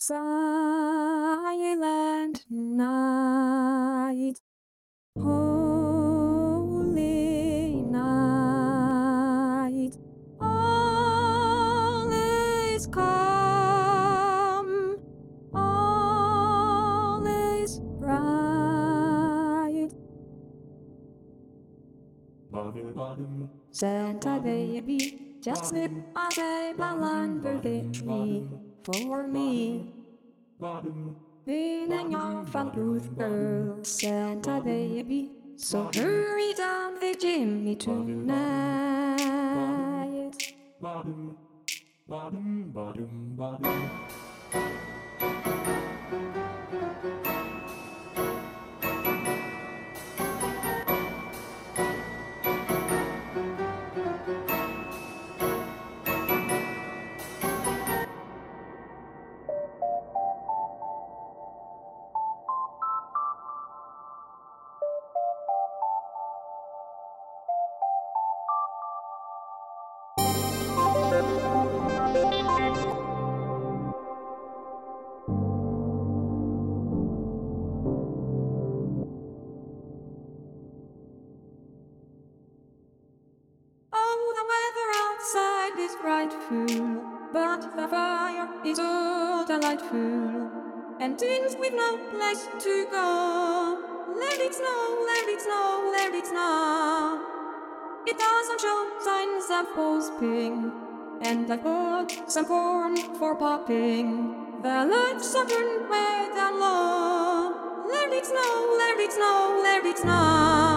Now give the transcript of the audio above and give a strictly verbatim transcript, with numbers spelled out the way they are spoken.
Silent night, holy night, all is calm, all is bright. Santa baby, just slip a table under the tree for me. Being a young foolproof girl, Santa baby, so hurry down the chimney tonight. Oh, the weather outside is frightful, but the fire is so delightful, and things with no place to go. Let it snow, let it snow, let it snow. It doesn't show signs of fall spring, and I put some corn for popping. The lights are turned way down low. Let it snow, let it snow, let it snow.